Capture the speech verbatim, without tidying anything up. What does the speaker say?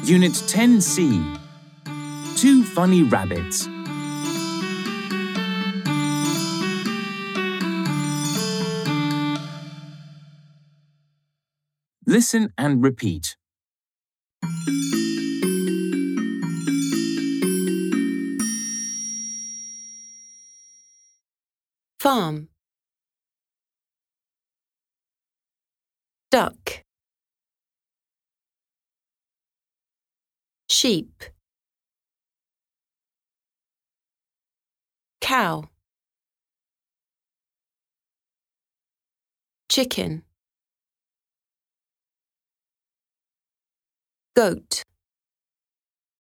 Unit ten C. Two funny rabbits. Listen and repeat. Farm. Duck. Sheep. Cow. Chicken. Goat.